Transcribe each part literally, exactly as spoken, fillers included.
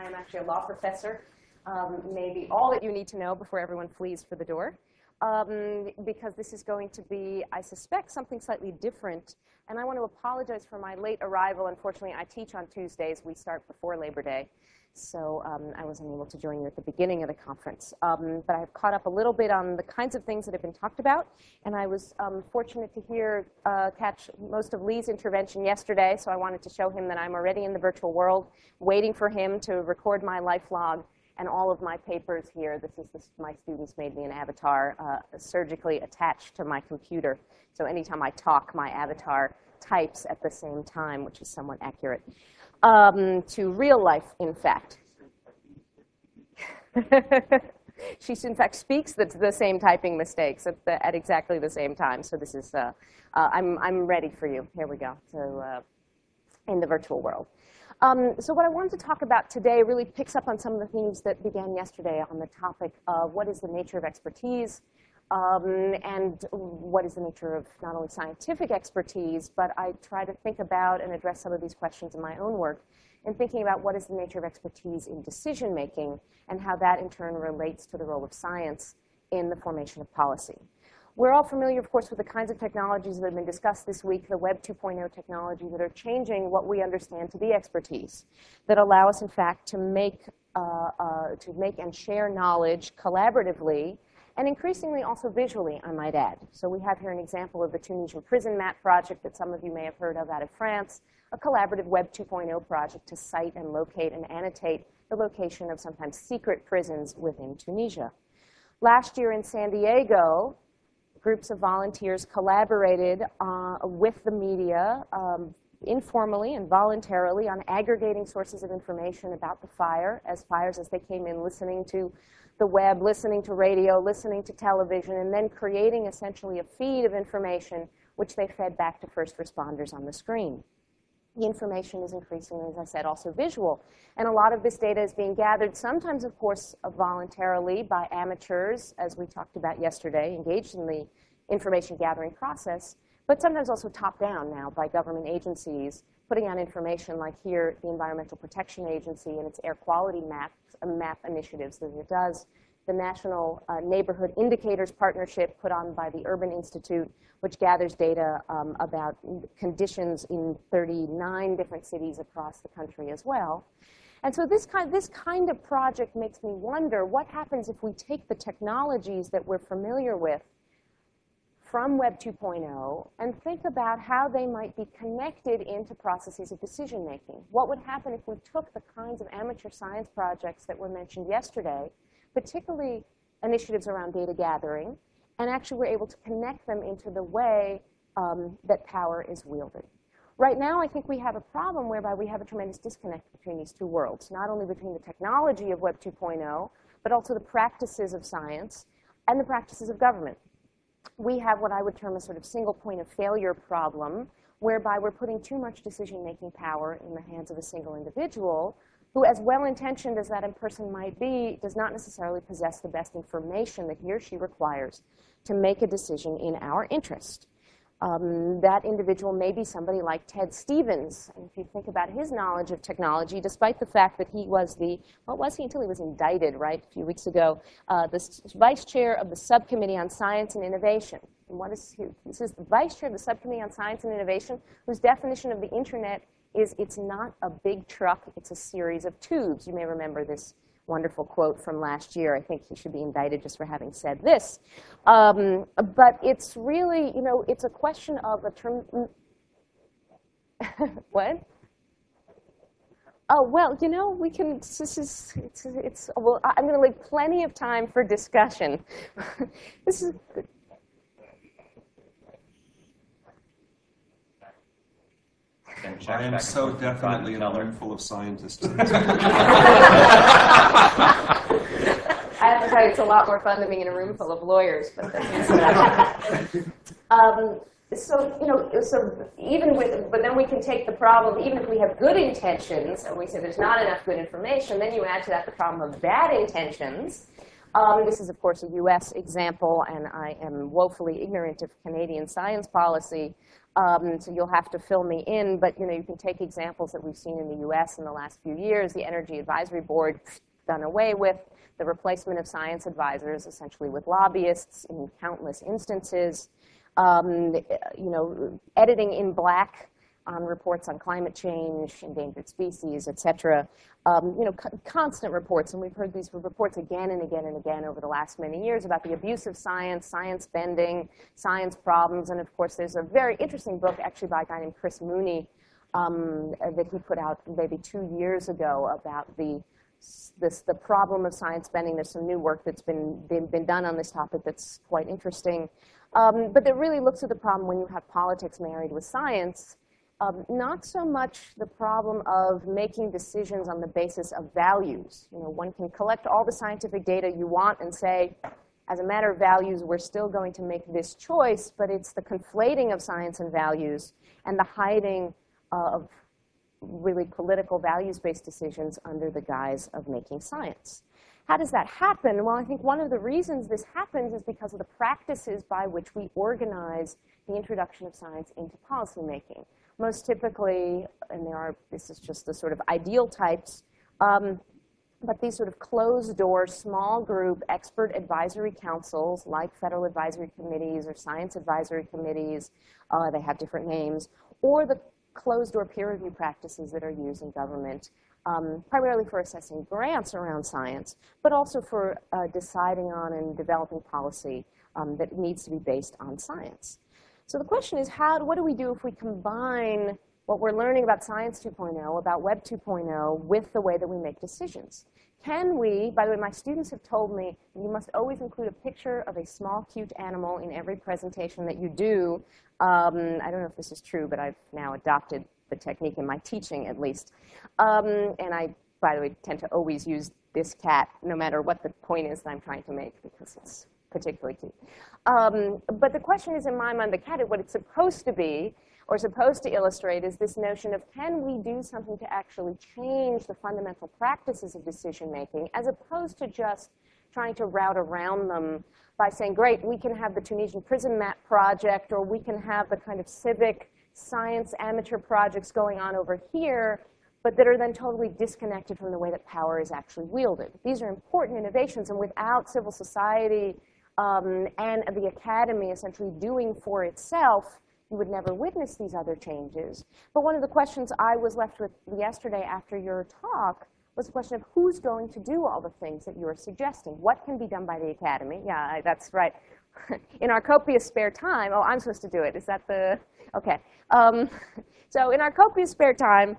I am actually a law professor. Um, maybe all that you need to know before everyone flees for the door. Um, because this is going to be, I suspect, something slightly different. And I want to apologize for my late arrival. Unfortunately, I teach on Tuesdays. We start before Labor Day. So um, I wasn't able to join you at the beginning of the conference. Um, but I've caught up a little bit on the kinds of things that have been talked about. And I was um, fortunate to hear, uh, catch most of Lee's intervention yesterday. So I wanted to show him that I'm already in the virtual world, waiting for him to record my life log. And all of my papers here, this is this, my students made me an avatar uh, surgically attached to my computer. So anytime I talk, my avatar types at the same time, which is somewhat accurate. Um, to real life, in fact. She, in fact, speaks the, the same typing mistakes at, the, at exactly the same time. So this is, uh, uh, I'm, I'm ready for you. Here we go, to, uh, in the virtual world. Um, so what I wanted to talk about today really picks up on some of the themes that began yesterday on the topic of what is the nature of expertise um, and what is the nature of not only scientific expertise, but I try to think about and address some of these questions in my own work in thinking about what is the nature of expertise in decision making and how that in turn relates to the role of science in the formation of policy. We're all familiar, of course, with the kinds of technologies that have been discussed this week, the Web two point oh technology that are changing what we understand to be expertise, that allow us, in fact, to make, uh, uh, to make and share knowledge collaboratively, and increasingly also visually, I might add. So we have here an example of the Tunisian prison map project that some of you may have heard of out of France, a collaborative Web two point oh project to cite and locate and annotate the location of sometimes secret prisons within Tunisia. Last year in San Diego, groups of volunteers collaborated uh, with the media um, informally and voluntarily on aggregating sources of information about the fire as fires as they came in, listening to the web, listening to radio, listening to television, and then creating essentially a feed of information which they fed back to first responders on the screen. The information is increasingly, as I said, also visual. And a lot of this data is being gathered, sometimes, of course, uh, voluntarily by amateurs, as we talked about yesterday, engaged in the information gathering process, but sometimes also top-down now by government agencies, putting out information like here, the Environmental Protection Agency and its air quality maps, uh, map initiatives that it does, the National uh, Neighborhood Indicators Partnership put on by the Urban Institute, which gathers data um, about conditions in thirty-nine different cities across the country as well. And so this kind, this kind of project makes me wonder what happens if we take the technologies that we're familiar with from Web two point oh and think about how they might be connected into processes of decision making. What would happen if we took the kinds of amateur science projects that were mentioned yesterday, particularly initiatives around data gathering, and actually we're able to connect them into the way um, that power is wielded. Right now, I think we have a problem whereby we have a tremendous disconnect between these two worlds, not only between the technology of Web two point oh, but also the practices of science and the practices of government. We have what I would term a sort of single point of failure problem, whereby we're putting too much decision-making power in the hands of a single individual who, as well-intentioned as that person might be, does not necessarily possess the best information that he or she requires to make a decision in our interest. Um, that individual may be somebody like Ted Stevens. And if you think about his knowledge of technology, despite the fact that he was the, what was he until he was indicted, right, a few weeks ago, uh, the vice chair of the Subcommittee on Science and Innovation. And what is he? This is the vice chair of the Subcommittee on Science and Innovation, whose definition of the internet is it's not a big truck, it's a series of tubes. You may remember this wonderful quote from last year. I think he should be indicted just for having said this. Um, but it's really, you know, it's a question of a term. What? Oh, well, you know, we can, this is, it's, it's well, I'm going to leave plenty of time for discussion. This is, I am so definitely in a room full of scientists. I have to tell you, it's a lot more fun than being in a room full of lawyers. But that's um, so, you know, so even with, but then we can take the problem, even if we have good intentions, and we say there's not enough good information, then you add to that the problem of bad intentions. Um, this is, of course, a U S example, and I am woefully ignorant of Canadian science policy. Um, so you'll have to fill me in, but you know, you can take examples that we've seen in the U S in the last few years. The Energy Advisory Board done away with, the replacement of science advisors essentially with lobbyists in countless instances, um, you know, editing in black on reports on climate change, endangered species, et cetera. Um, you know, co constant reports, and we've heard these reports again and again and again over the last many years about the abuse of science, science bending, science problems, and of course there's a very interesting book actually by a guy named Chris Mooney um, that he put out maybe two years ago about the This, the problem of science bending. There's some new work that's been, been, been done on this topic that's quite interesting. Um, but that really looks at the problem when you have politics married with science, um, not so much the problem of making decisions on the basis of values. You know, one can collect all the scientific data you want and say, as a matter of values, we're still going to make this choice, but it's the conflating of science and values and the hiding uh, of really political values-based decisions under the guise of making science. How does that happen? Well, I think one of the reasons this happens is because of the practices by which we organize the introduction of science into policymaking. Most typically, and there are, this is just the sort of ideal types, um, but these sort of closed-door, small group expert advisory councils, like federal advisory committees or science advisory committees, uh, they have different names, or the closed-door peer review practices that are used in government, um, primarily for assessing grants around science, but also for uh, deciding on and developing policy um, that needs to be based on science. So the question is, how, what do we do if we combine what we're learning about Science two point oh, about Web two point oh, with the way that we make decisions? Can we, by the way, my students have told me you must always include a picture of a small, cute animal in every presentation that you do. Um, I don't know if this is true, but I've now adopted the technique in my teaching, at least. Um, and I, by the way, tend to always use this cat, no matter what the point is that I'm trying to make, because it's particularly cute. Um, but the question is, in my mind, the cat, what it's supposed to be, or supposed to illustrate, is this notion of, can we do something to actually change the fundamental practices of decision-making, as opposed to just trying to route around them by saying, great, we can have the Tunisian prison map project, or we can have the kind of civic science amateur projects going on over here, but that are then totally disconnected from the way that power is actually wielded. These are important innovations, and without civil society um, and the academy essentially doing for itself, you would never witness these other changes. But one of the questions I was left with yesterday after your talk was the question of who's going to do all the things that you're suggesting. What can be done by the academy? Yeah, I, that's right. In our copious spare time, oh, I'm supposed to do it. Is that the, okay. Um, so in our copious spare time,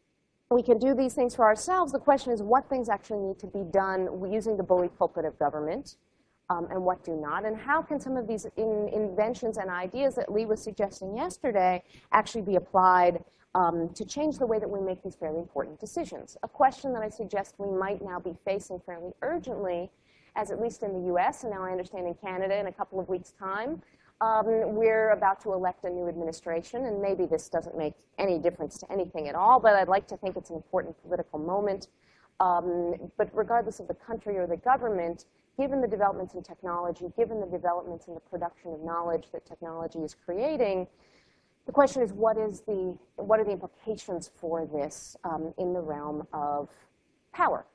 we can do these things for ourselves. The question is what things actually need to be done using the bully pulpit of government, um, and what do not, and how can some of these in, inventions and ideas that Lee was suggesting yesterday actually be applied um, to change the way that we make these fairly important decisions. A question that I suggest we might now be facing fairly urgently, as at least in the U S, and now I understand in Canada in a couple of weeks' time, um, we're about to elect a new administration, and maybe this doesn't make any difference to anything at all, but I'd like to think it's an important political moment. Um, but regardless of the country or the government, given the developments in technology, given the developments in the production of knowledge that technology is creating, the question is, what is the, what are the implications for this um, in the realm of power?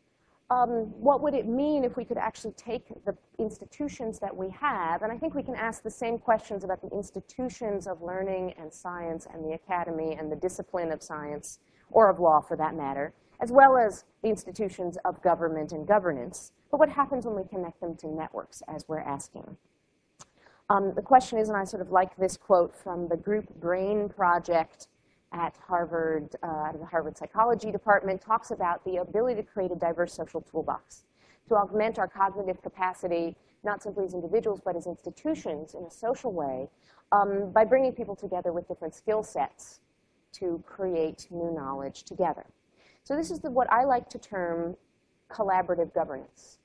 Um, what would it mean if we could actually take the institutions that we have, and I think we can ask the same questions about the institutions of learning and science and the academy and the discipline of science, or of law for that matter, as well as the institutions of government and governance. But what happens when we connect them to networks, as we're asking? Um, the question is, and I sort of like this quote from the group BRAIN project at Harvard, uh, out of the Harvard Psychology Department, talks about the ability to create a diverse social toolbox, to augment our cognitive capacity, not simply as individuals, but as institutions in a social way, um, by bringing people together with different skill sets to create new knowledge together. So this is the, what I like to term collaborative governance.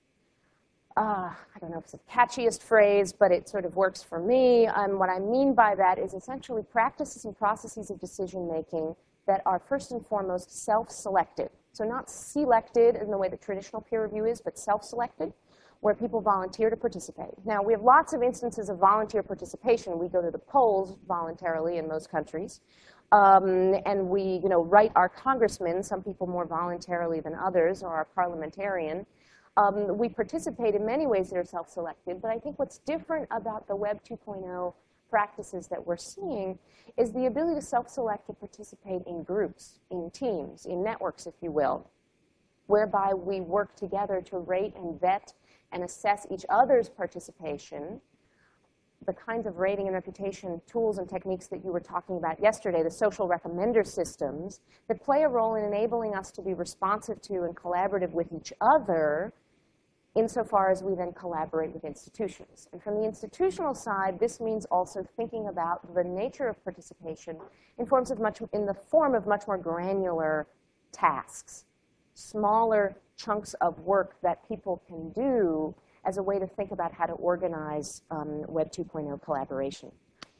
Uh, I don't know if it's the catchiest phrase, but it sort of works for me. Um, what I mean by that is essentially practices and processes of decision-making that are first and foremost self-selected. So not selected in the way that traditional peer review is, but self-selected, where people volunteer to participate. Now, we have lots of instances of volunteer participation. We go to the polls voluntarily in most countries. Um, and we, you know, write our congressmen, some people more voluntarily than others, or our parliamentarian. Um, we participate in many ways that are self-selected, but I think what's different about the Web two point oh practices that we're seeing is the ability to self-select to participate in groups, in teams, in networks, if you will, whereby we work together to rate and vet and assess each other's participation. The kinds of rating and reputation tools and techniques that you were talking about yesterday, the social recommender systems, that play a role in enabling us to be responsive to and collaborative with each other insofar as we then collaborate with institutions. And from the institutional side, this means also thinking about the nature of participation in, forms of much, in the form of much more granular tasks, smaller chunks of work that people can do as a way to think about how to organize um, Web two point oh collaboration.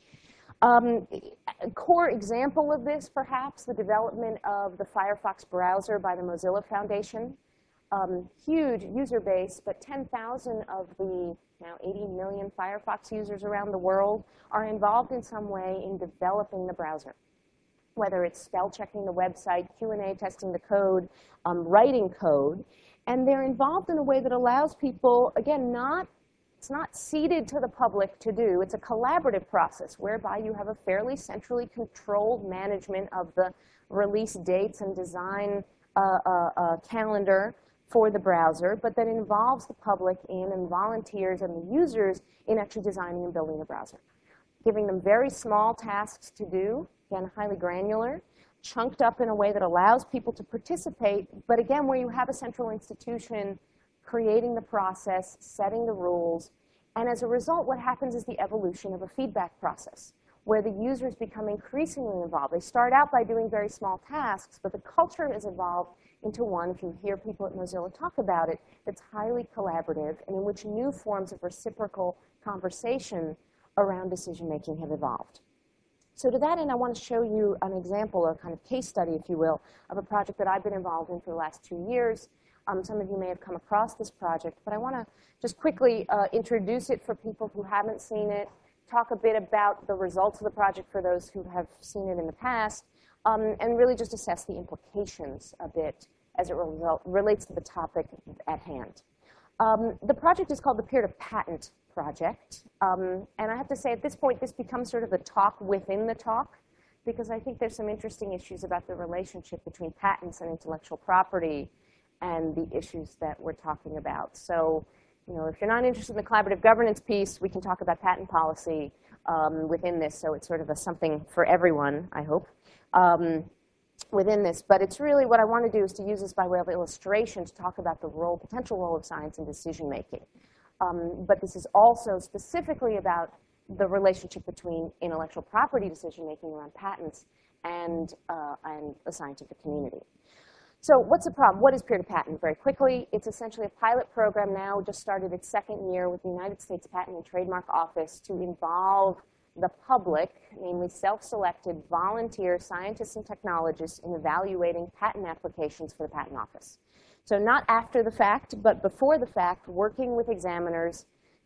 Um, a core example of this, perhaps, the development of the Firefox browser by the Mozilla Foundation. Um, huge user base, but ten thousand of the now eighty million Firefox users around the world are involved in some way in developing the browser. Whether it's spell checking the website, Q and A testing the code, um, writing code. And they're involved in a way that allows people, again, not, it's not ceded to the public to do. It's a collaborative process whereby you have a fairly centrally controlled management of the release dates and design uh, uh, uh, calendar for the browser, but that involves the public in and volunteers and the users in actually designing and building the browser. Giving them very small tasks to do, again, highly granular, chunked up in a way that allows people to participate, but again, where you have a central institution creating the process, setting the rules, and as a result, what happens is the evolution of a feedback process, where the users become increasingly involved. They start out by doing very small tasks, but the culture has evolved into one, if you hear people at Mozilla talk about it, that's highly collaborative and in which new forms of reciprocal conversation around decision-making have evolved. So to that end, I want to show you an example, or kind of case study, if you will, of a project that I've been involved in for the last two years. Um, some of you may have come across this project, but I want to just quickly uh, introduce it for people who haven't seen it, talk a bit about the results of the project for those who have seen it in the past, um, and really just assess the implications a bit as it result, relates to the topic at hand. Um, the project is called the Peer-to-Patent Project, um, and I have to say at this point this becomes sort of the talk within the talk, because I think there's some interesting issues about the relationship between patents and intellectual property and the issues that we're talking about. So, you know, if you're not interested in the collaborative governance piece, we can talk about patent policy um, within this, so it's sort of a something for everyone, I hope, um, within this. But it's really what I want to do is to use this by way of illustration to talk about the role, potential role of science in decision making. Um, but this is also specifically about the relationship between intellectual property decision-making around patents and, uh, and the scientific community. So what's the problem? What is peer-to-patent? Very quickly, it's essentially a pilot program now, just started its second year with the United States Patent and Trademark Office to involve the public, namely self-selected volunteer scientists and technologists in evaluating patent applications for the Patent Office. So not after the fact, but before the fact, working with examiners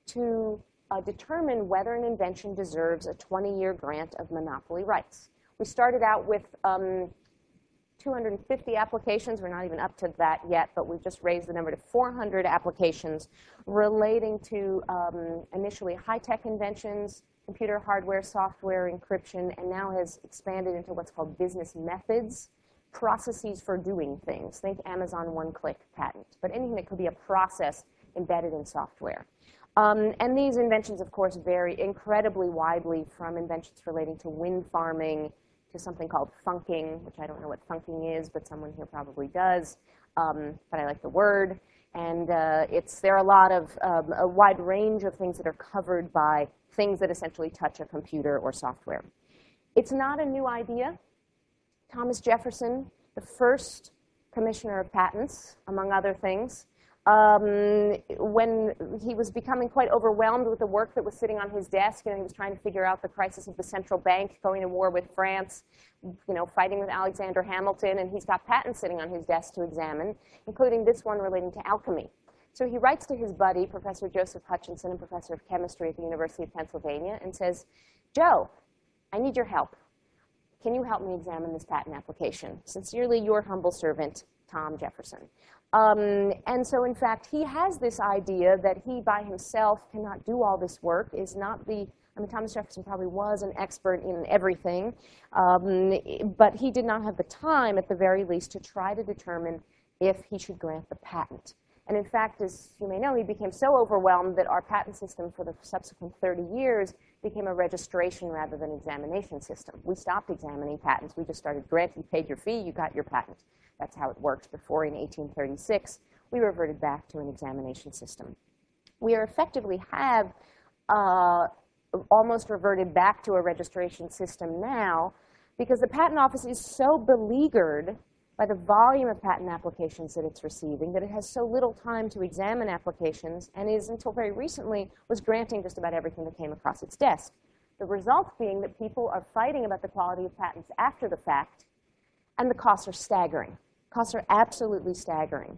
to uh, determine whether an invention deserves a twenty-year grant of monopoly rights. We started out with um, two hundred fifty applications. We're not even up to that yet, but we've just raised the number to four hundred applications relating to um, initially high-tech inventions, computer hardware, software, encryption, and now has expanded into what's called business methods, processes for doing things. Think Amazon one-click patent, but anything that could be a process embedded in software. Um, and these inventions, of course, vary incredibly widely from inventions relating to wind farming to something called funking, which I don't know what funking is, but someone here probably does, um, but I like the word. And uh, it's, there are a lot of, um, a wide range of things that are covered by things that essentially touch a computer or software. It's not a new idea. Thomas Jefferson, the first commissioner of patents, among other things, um, when he was becoming quite overwhelmed with the work that was sitting on his desk, and he was trying to figure out the crisis of the central bank, going to war with France, you know, fighting with Alexander Hamilton, and he's got patents sitting on his desk to examine, including this one relating to alchemy. So he writes to his buddy, Professor Joseph Hutchinson, a professor of chemistry at the University of Pennsylvania, and says, Joe, I need your help. Can you help me examine this patent application? Sincerely, your humble servant, Tom Jefferson. Um, and so, in fact, he has this idea that he by himself cannot do all this work, is not the, I mean, Thomas Jefferson probably was an expert in everything, um, but he did not have the time, at the very least, to try to determine if he should grant the patent. And in fact, as you may know, he became so overwhelmed that our patent system for the subsequent thirty years became a registration rather than examination system. We stopped examining patents. We just started granting. You paid your fee, you got your patent. That's how it worked before, in eighteen thirty-six, we reverted back to an examination system. We are effectively have uh, almost reverted back to a registration system now because the Patent Office is so beleaguered by the volume of patent applications that it's receiving, that it has so little time to examine applications, and is, until very recently, was granting just about everything that came across its desk. The result being that people are fighting about the quality of patents after the fact, and the costs are staggering. Costs are absolutely staggering.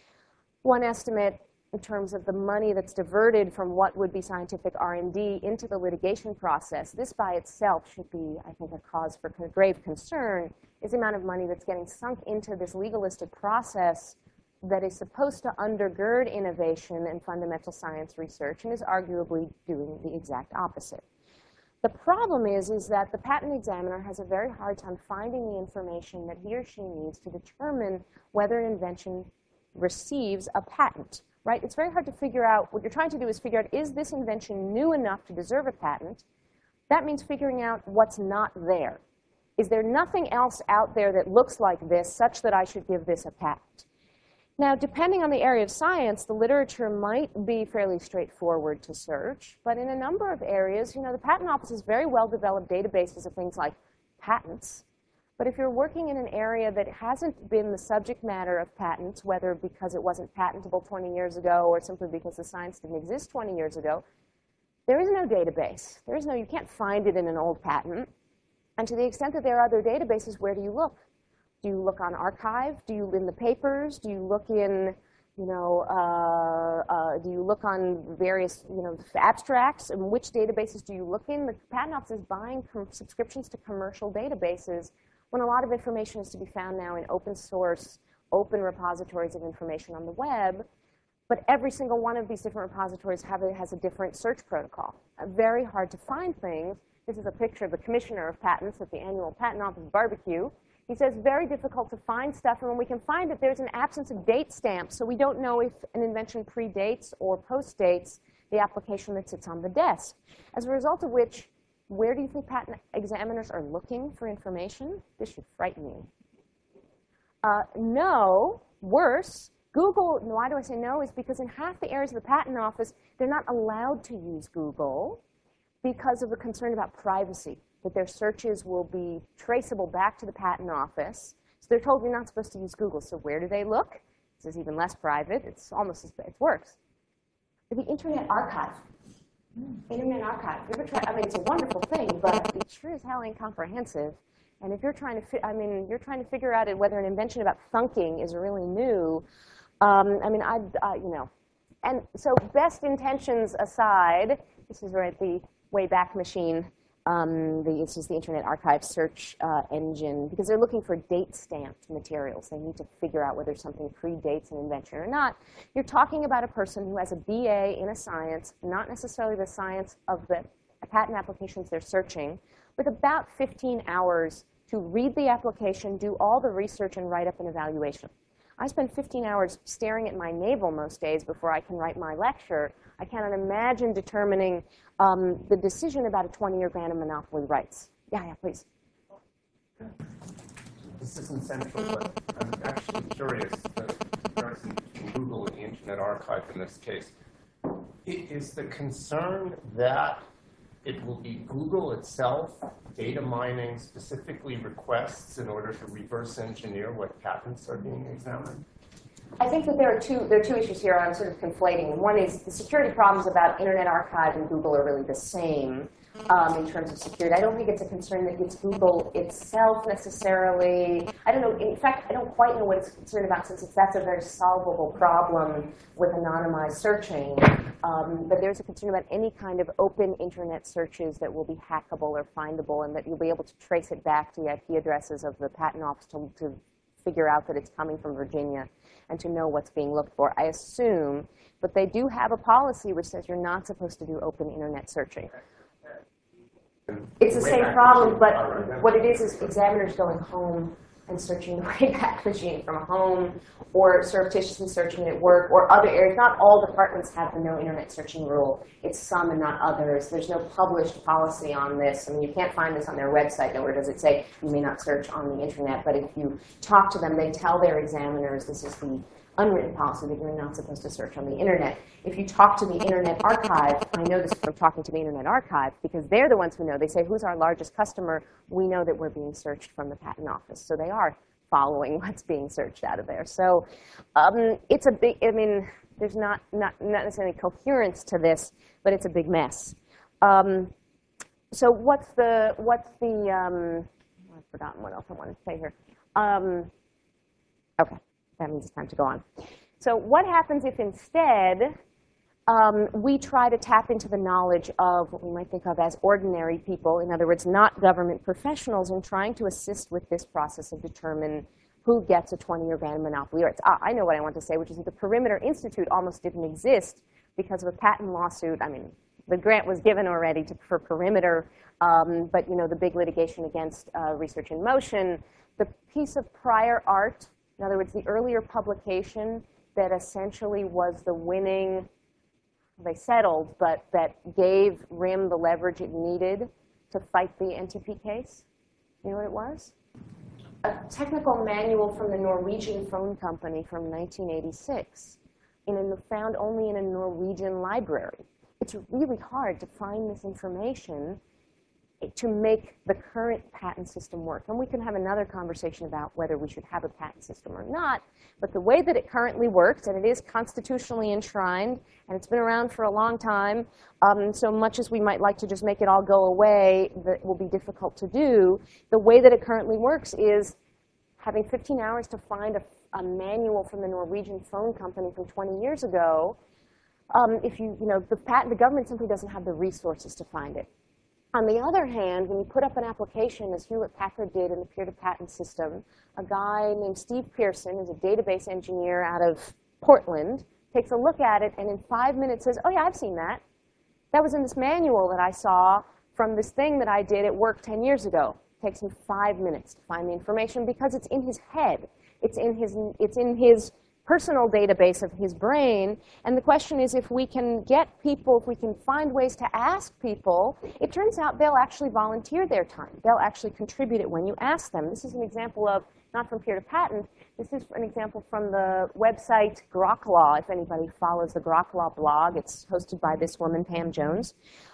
One estimate in terms of the money that's diverted from what would be scientific R and D into the litigation process, this by itself should be, I think, a cause for grave concern, is the amount of money that's getting sunk into this legalistic process that is supposed to undergird innovation and fundamental science research and is arguably doing the exact opposite. The problem is, is that the patent examiner has a very hard time finding the information that he or she needs to determine whether an invention receives a patent, right? It's very hard to figure out. What you're trying to do is figure out, is this invention new enough to deserve a patent? That means figuring out what's not there. Is there nothing else out there that looks like this such that I should give this a patent? Now, depending on the area of science, the literature might be fairly straightforward to search. But in a number of areas, you know, the Patent Office has very well-developed databases of things like patents. But if you're working in an area that hasn't been the subject matter of patents, whether because it wasn't patentable twenty years ago or simply because the science didn't exist twenty years ago, there is no database. There is no, you can't find it in an old patent. And to the extent that there are other databases, where do you look? Do you look on archive? Do you in the papers? Do you look in, you know, uh, uh, do you look on various, you know, abstracts? And which databases do you look in? The Patent Office is buying subscriptions to commercial databases when a lot of information is to be found now in open source, open repositories of information on the web. But every single one of these different repositories have a, has a different search protocol. Uh, very hard to find things. This is a picture of the Commissioner of Patents at the annual Patent Office barbecue. He says, very difficult to find stuff, and when we can find it, there's an absence of date stamps, so we don't know if an invention predates or postdates the application that sits on the desk. As a result of which, where do you think patent examiners are looking for information? This should frighten you. Uh, no, worse, Google, why do I say no, is because in half the areas of the Patent Office, they're not allowed to use Google because of a concern about privacy, that their searches will be traceable back to the Patent Office. So they're told you're not supposed to use Google. So where do they look? This is even less private. It's almost as it's worse. The Internet Archive. Internet Archive. You ever try, I mean, it's a wonderful thing, but it sure as hell ain't comprehensive. And if you're trying to, fi I mean, you're trying to figure out whether an invention about thunking is really new. Um, I mean, I, uh, you know, and so best intentions aside, this is right the Wayback Machine. Um, the, this is the Internet Archive search uh, engine, because they're looking for date-stamped materials. They need to figure out whether something predates an invention or not. You're talking about a person who has a B A in a science, not necessarily the science of the patent applications they're searching, with about fifteen hours to read the application, do all the research, and write up an evaluation. I spend fifteen hours staring at my navel most days before I can write my lecture. I cannot imagine determining um, the decision about a twenty-year grant of monopoly rights. Yeah, yeah, please. This isn't central, but I'm actually curious, the comparison between Google and the Internet Archive in this case. Is the concern that it will be Google itself data mining specifically requests in order to reverse engineer what patents are being examined? I think that there are two there are two issues here I'm sort of conflating. One is the security problems about Internet Archive and Google are really the same. um, in terms of security. I don't think it's a concern that it's Google itself necessarily. I don't know. In fact, I don't quite know what it's concerned about, since it's, that's a very solvable problem with anonymized searching. Um, but there's a concern about any kind of open internet searches that will be hackable or findable, and that you'll be able to trace it back to the I P addresses of the patent office to, to figure out that it's coming from Virginia and to know what's being looked for, I assume. But they do have a policy which says you're not supposed to do open internet searching. It's the same problem, but what it is is examiners going home and searching the Wayback Machine from home, or surreptitiously searching it at work, or other areas. Not all departments have the no internet searching rule. It's some and not others. There's no published policy on this. I mean, you can't find this on their website. Nowhere does it say you may not search on the internet. But if you talk to them, they tell their examiners this is the unwritten policy that you're not supposed to search on the internet. If you talk to the Internet Archive, I know this from talking to the Internet Archive, because they're the ones who know. They say, who's our largest customer? We know that we're being searched from the patent office. So they are following what's being searched out of there. So um, it's a big, I mean, there's not, not, not necessarily coherence to this, but it's a big mess. Um, so what's the, what's the, um, I've forgotten what else I wanted to say here. Um, okay. That means it's time to go on. So what happens if instead um, we try to tap into the knowledge of what we might think of as ordinary people, in other words, not government professionals, in trying to assist with this process of determine who gets a twenty-year ban of monopoly rights? Ah, I know what I want to say, which is that the Perimeter Institute almost didn't exist because of a patent lawsuit. I mean, the grant was given already to, for Perimeter, um, but you know, the big litigation against uh, Research in Motion, the piece of prior art. In other words, the earlier publication that essentially was the winning, they settled, but that gave R I M the leverage it needed to fight the N T P case. You know what it was? A technical manual from the Norwegian phone company from nineteen eighty-six, in a, found only in a Norwegian library. It's really hard to find this information to make the current patent system work. And we can have another conversation about whether we should have a patent system or not. But the way that it currently works, and it is constitutionally enshrined, and it's been around for a long time, um, so much as we might like to just make it all go away, that will be difficult to do. The way that it currently works is having fifteen hours to find a, a manual from the Norwegian phone company from twenty years ago. Um, if you, you know, the patent, the government simply doesn't have the resources to find it. On the other hand, when you put up an application, as Hewlett-Packard did in the peer-to-patent system, a guy named Steve Pearson is a database engineer out of Portland, takes a look at it, and in five minutes says, oh yeah, I've seen that. That was in this manual that I saw from this thing that I did at work ten years ago. It takes him five minutes to find the information because it's in his head. It's in his, it's in his personal database of his brain. And the question is, if we can get people, if we can find ways to ask people, it turns out they'll actually volunteer their time. They'll actually contribute it when you ask them. This is an example of, not from peer-to-patent, this is an example from the website Grok-Law, if anybody follows the Grok-Law blog. It's hosted by this woman, Pam Jones.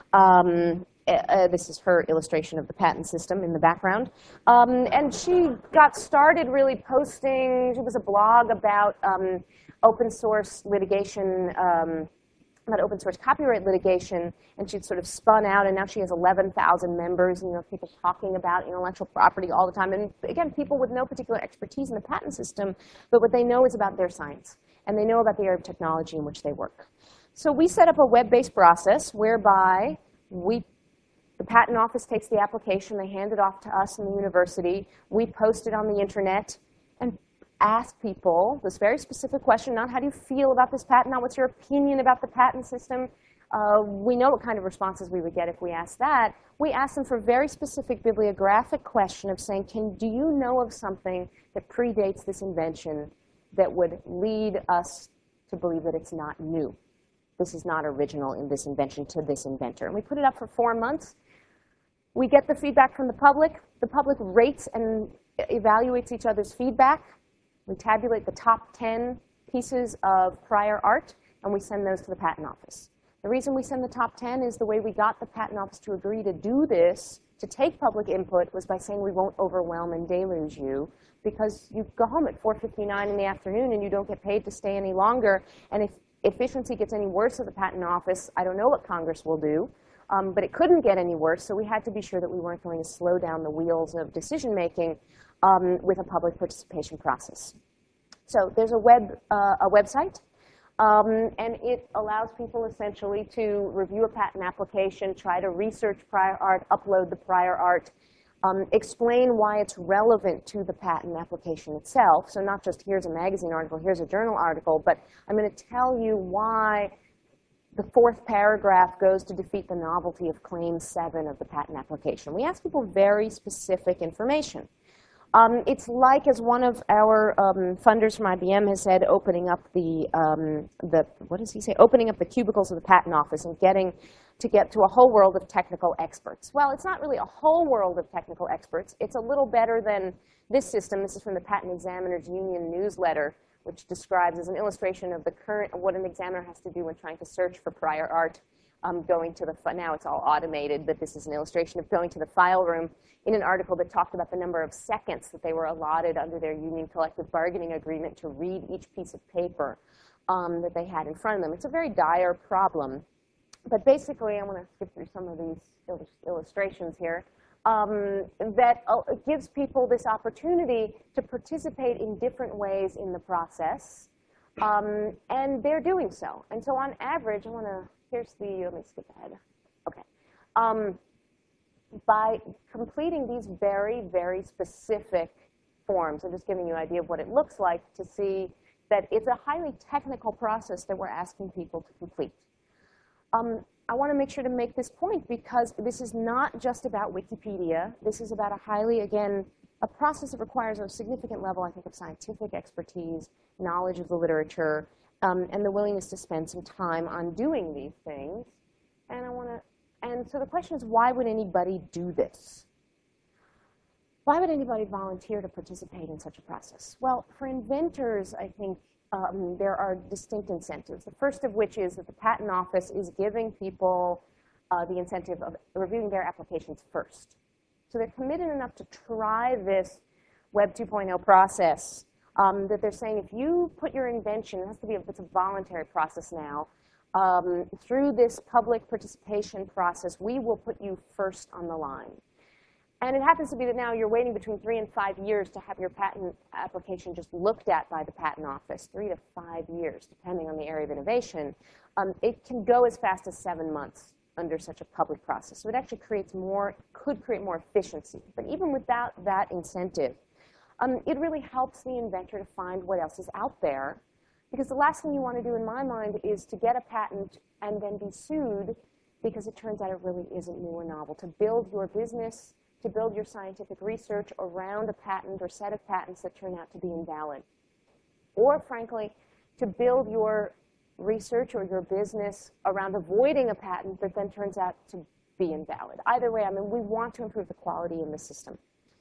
Um, uh, this is her illustration of the patent system in the background. Um, and she got started really posting, it was a blog about um, open source litigation, um, about open source copyright litigation, and she'd sort of spun out, and now she has eleven thousand members, and you know, people talking about intellectual property all the time. And again, people with no particular expertise in the patent system, but what they know is about their science, and they know about the area of technology in which they work. So we set up a web-based process whereby we, the patent office takes the application, they hand it off to us in the university, we post it on the internet, and ask people this very specific question, not how do you feel about this patent, not what's your opinion about the patent system. Uh, we know what kind of responses we would get if we asked that. We ask them for a very specific bibliographic question of saying, can, do you know of something that predates this invention that would lead us to believe that it's not new? This is not original in this invention to this inventor. And we put it up for four months. We get the feedback from the public. The public rates and evaluates each other's feedback. We tabulate the top ten pieces of prior art, and we send those to the patent office. The reason we send the top ten is the way we got the patent office to agree to do this, to take public input, was by saying we won't overwhelm and deluge you, because you go home at four fifty-nine in the afternoon and you don't get paid to stay any longer. And if efficiency gets any worse at the patent office, I don't know what Congress will do. Um, but it couldn't get any worse, so we had to be sure that we weren't going to slow down the wheels of decision-making um, with a public participation process. So there's a, web, uh, a website, um, and it allows people essentially to review a patent application, try to research prior art, upload the prior art, um, explain why it's relevant to the patent application itself. So not just here's a magazine article, here's a journal article, but I'm going to tell you why the fourth paragraph goes to defeat the novelty of Claim seven of the patent application. We ask people very specific information. Um, it's like, as one of our um, funders from I B M has said, opening up the, um, the, what does he say? Opening up the cubicles of the patent office and getting to get to a whole world of technical experts. Well, it's not really a whole world of technical experts. It's a little better than this system. This is from the Patent Examiners Union newsletter, which describes as an illustration of the current, of what an examiner has to do when trying to search for prior art. Um, going to the, now it's all automated, but this is an illustration of going to the file room in an article that talked about the number of seconds that they were allotted under their union collective bargaining agreement to read each piece of paper um, that they had in front of them. It's a very dire problem. But basically, I want to skip through some of these illustrations here. Um, that uh, gives people this opportunity to participate in different ways in the process. Um, and they're doing so. And so on average, I want to, here's the, let me skip ahead. Okay. Um, by completing these very, very specific forms, I'm just giving you an idea of what it looks like to see that it's a highly technical process that we're asking people to complete. Um, I want to make sure to make this point because this is not just about Wikipedia. This is about a highly, again, a process that requires a significant level, I think, of scientific expertise, knowledge of the literature, um, and the willingness to spend some time on doing these things. And I want to, and so the question is, why would anybody do this? Why would anybody volunteer to participate in such a process? Well, for inventors, I think um, there are distinct incentives. The first of which is that the Patent Office is giving people uh, the incentive of reviewing their applications first. So they're committed enough to try this Web two point oh process um, that they're saying if you put your invention, it has to be a, it's a voluntary process now, um, through this public participation process, we will put you first on the line. And it happens to be that now you're waiting between three and five years to have your patent application just looked at by the Patent Office, three to five years, depending on the area of innovation. Um, it can go as fast as seven months under such a public process. So it actually creates more, could create more efficiency. But even without that incentive, um, it really helps the inventor to find what else is out there. Because the last thing you want to do, in my mind, is to get a patent and then be sued because it turns out it really isn't new or novel. To build your business, to build your scientific research around a patent or set of patents that turn out to be invalid. Or, frankly, to build your research or your business around avoiding a patent that then turns out to be invalid. Either way, I mean, we want to improve the quality in the system.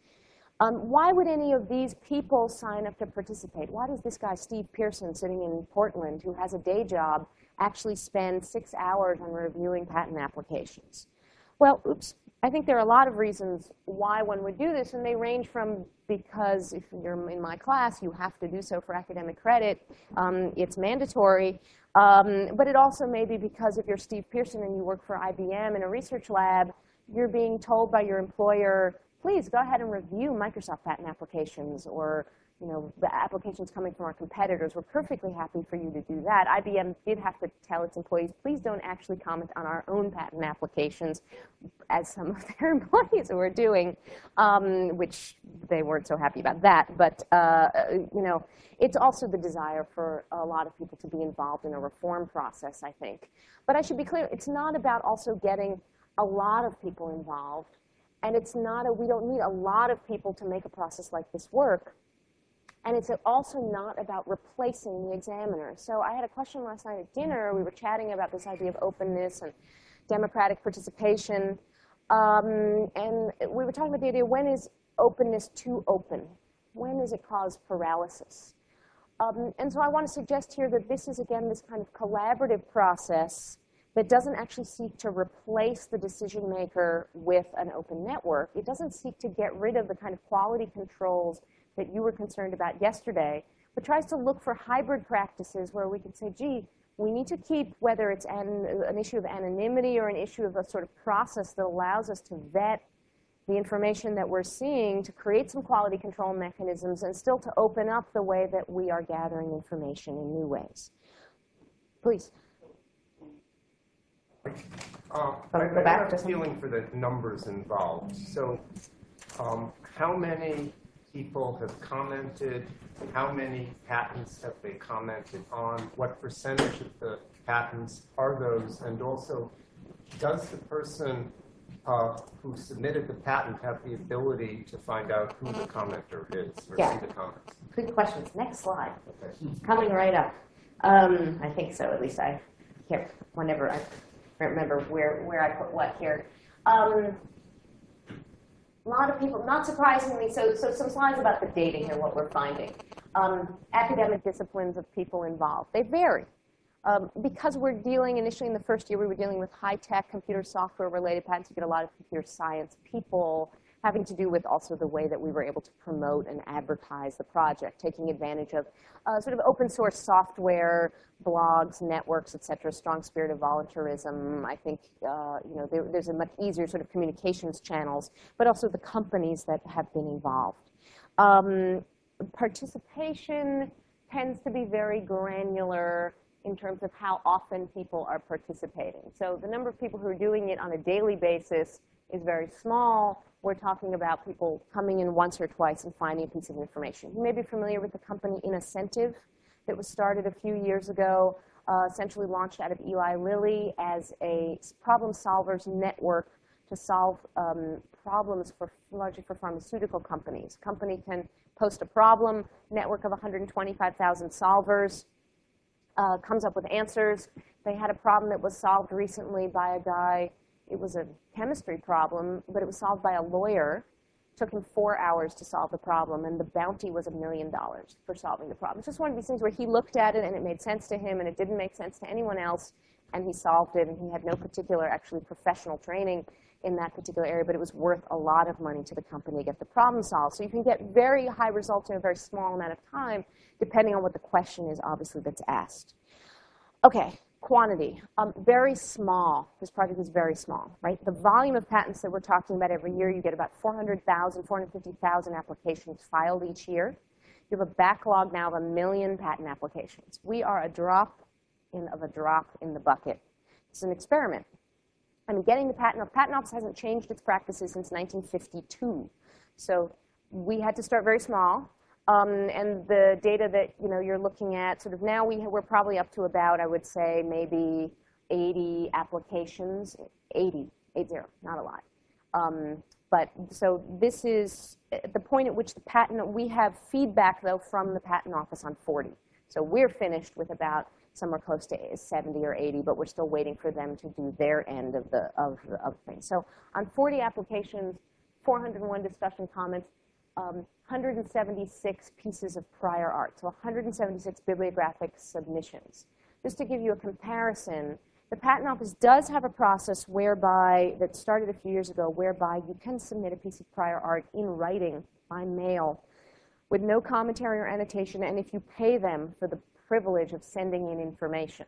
Um, why would any of these people sign up to participate? Why does this guy, Steve Pearson, sitting in Portland, who has a day job, actually spend six hours on reviewing patent applications? Well, oops. I think there are a lot of reasons why one would do this, and they range from because if you're in my class, you have to do so for academic credit. Um, it's mandatory. Um, but it also may be because if you're Steve Pearson and you work for I B M in a research lab, you're being told by your employer, please go ahead and review Microsoft patent applications or you know, the applications coming from our competitors. We're perfectly happy for you to do that. I B M did have to tell its employees, please don't actually comment on our own patent applications, as some of their employees were doing, um, which they weren't so happy about that. But, uh, you know, it's also the desire for a lot of people to be involved in a reform process, I think. But I should be clear, it's not about also getting a lot of people involved. And it's not a, we don't need a lot of people to make a process like this work. And it's also not about replacing the examiner. So I had a question last night at dinner. We were chatting about this idea of openness and democratic participation. Um, and we were talking about the idea, when is openness too open? When does it cause paralysis? Um, and so I want to suggest here that this is, again, this kind of collaborative process that doesn't actually seek to replace the decision maker with an open network. It doesn't seek to get rid of the kind of quality controls that you were concerned about yesterday, but tries to look for hybrid practices where we can say, gee, we need to keep, whether it's an, an issue of anonymity or an issue of a sort of process that allows us to vet the information that we're seeing, to create some quality control mechanisms, and still to open up the way that we are gathering information in new ways. Please. Uh, I, Go I back have to a feeling for the numbers involved. So um, how many people have commented? How many patents have they commented on? What percentage of the patents are those? And also, does the person uh, who submitted the patent have the ability to find out who the commenter is or Yeah. see the comments? Good questions. Next slide. Okay. Coming right up. Um, I think so, at least I can't, whenever I remember where, where I put what here. Um, a lot of people, not surprisingly, so, so some slides about the data here, what we're finding. Um, academic disciplines of people involved, they vary. Um, because we're dealing, initially in the first year, we were dealing with high-tech computer software-related patents. You get a lot of computer science people having to do with also the way that we were able to promote and advertise the project, taking advantage of uh, sort of open source software, blogs, networks, et cetera, strong spirit of voluntarism. I think uh, you know, there, there's a much easier sort of communications channels, but also the companies that have been involved. Um, participation tends to be very granular in terms of how often people are participating. So the number of people who are doing it on a daily basis is very small. We're talking about people coming in once or twice and finding a piece of information. You may be familiar with the company Innocentive that was started a few years ago, uh, essentially launched out of Eli Lilly as a problem solvers network to solve um, problems for largely for pharmaceutical companies. A company can post a problem, network of one hundred twenty-five thousand solvers, uh, comes up with answers. They had a problem that was solved recently by a guy. It was a chemistry problem, but it was solved by a lawyer. It took him four hours to solve the problem, and the bounty was a million dollars for solving the problem. It's just one of these things where he looked at it, and it made sense to him, and it didn't make sense to anyone else, and he solved it, and he had no particular, actually, professional training in that particular area, but it was worth a lot of money to the company to get the problem solved. So you can get very high results in a very small amount of time, depending on what the question is, obviously, that's asked. Okay. Quantity, um, very small. This project is very small, right? The volume of patents that we're talking about every year, you get about four hundred thousand, four hundred fifty thousand applications filed each year. You have a backlog now of a million patent applications. We are a drop in of a drop in the bucket. It's an experiment. I mean, getting the patent, the Patent Office hasn't changed its practices since nineteen fifty-two. So we had to start very small. Um, and the data that you know you're looking at, sort of now we we're probably up to about, I would say, maybe eighty applications, eighty, eight zero, not a lot. Um, but so this is the point at which the patent, we have feedback though from the Patent Office on forty. So we're finished with about somewhere close to seventy or eighty, but we're still waiting for them to do their end of the of the, of things. So on forty applications, four hundred one discussion comments. Um, one hundred seventy-six pieces of prior art, so one hundred seventy-six bibliographic submissions. Just to give you a comparison, the Patent Office does have a process whereby, that started a few years ago, whereby you can submit a piece of prior art in writing by mail with no commentary or annotation, and if you pay them for the privilege of sending in information.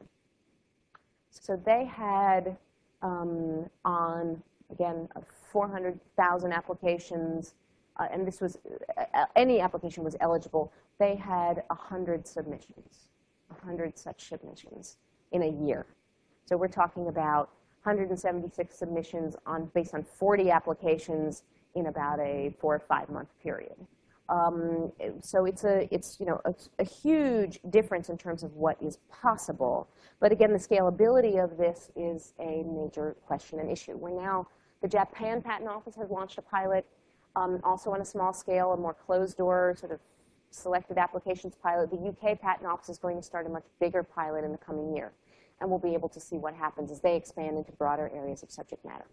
So they had um, on, again, four hundred thousand applications, Uh, and this was, uh, any application was eligible, they had one hundred submissions, one hundred such submissions in a year. So we're talking about one hundred seventy-six submissions on, based on forty applications in about a four or five month period. Um, so it's, a, it's you know, a, a huge difference in terms of what is possible. But again, the scalability of this is a major question and issue. We're now, the Japan Patent Office has launched a pilot. Um, also on a small scale, a more closed-door sort of selected applications pilot. The U K Patent Office is going to start a much bigger pilot in the coming year, and we'll be able to see what happens as they expand into broader areas of subject matter.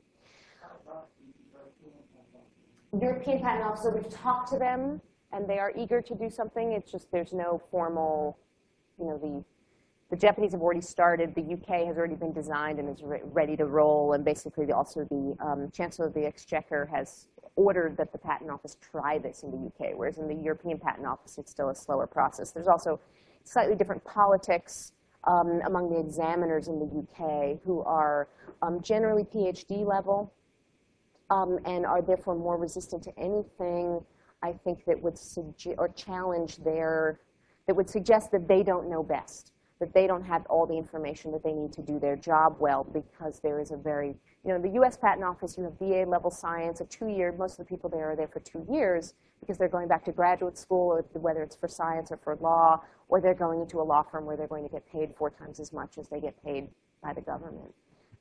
European Patent Office, so we've talked to them, and they are eager to do something. It's just there's no formal, you know, the The Japanese have already started. The U K has already been designed and is re ready to roll. And basically, also the um, Chancellor of the Exchequer has ordered that the Patent Office try this in the U K, whereas in the European Patent Office, it's still a slower process. There's also slightly different politics um, among the examiners in the U K, who are um, generally PhD level um, and are therefore more resistant to anything, I think, that would suggest or challenge their, that would suggest that they don't know best, that they don't have all the information that they need to do their job well, because there is a very, you know, in the U S Patent Office, you have B A level science, a two-year, most of the people there are there for two years because they're going back to graduate school, or whether it's for science or for law, or they're going into a law firm where they're going to get paid four times as much as they get paid by the government.